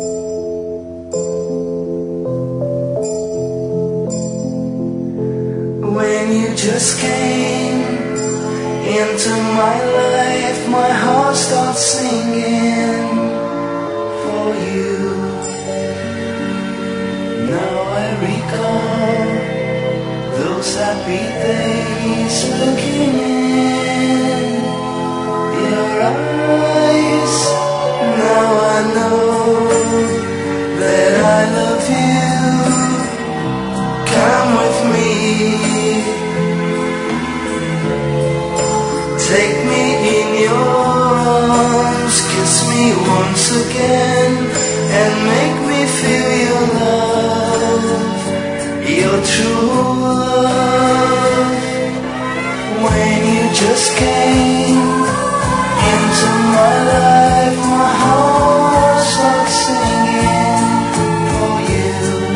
When you just came into my life, my heart starts singing for you. Now I recall those happy days, looking in your eyes. Now I know that I love you. Come with me, take me in your arms, kiss me once again, and make me feel your love, your true love. When you just came into my life, my heart starts singing for you.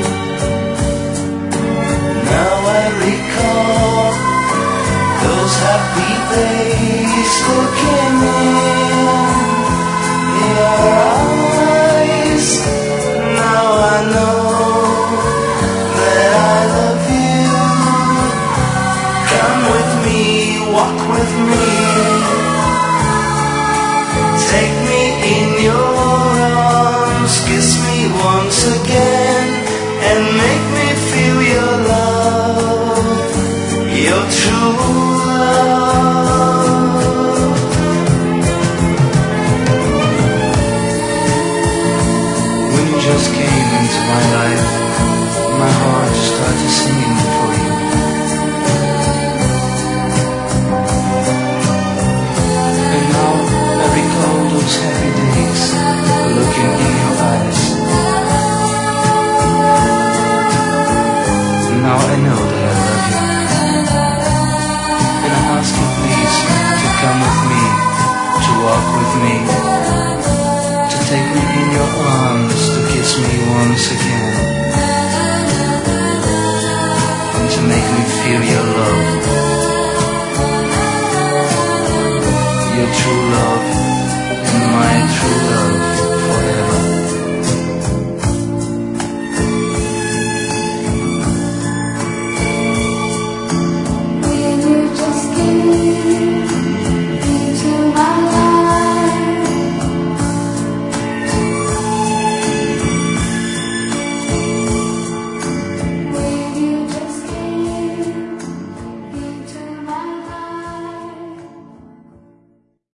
Now I recall those happy days, looking in your eyes. Now I know that I love you. Come with me, walk with me, take me in your arms, kiss me once again, and make me feel your love, your true love. When you just came into my life, my heart started singing for you. And now I recall those happy days, looking in your eyes. Now I know that I love you, and I ask you please to come with me, to walk with me, to take me in your arms, to kiss me once again, and to make me feel your love, your true love.